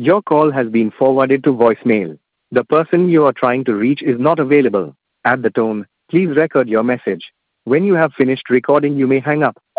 Your call has been forwarded to voicemail. The person you are trying to reach is not available. At the tone, please record your message. When you have finished recording, you may hang up.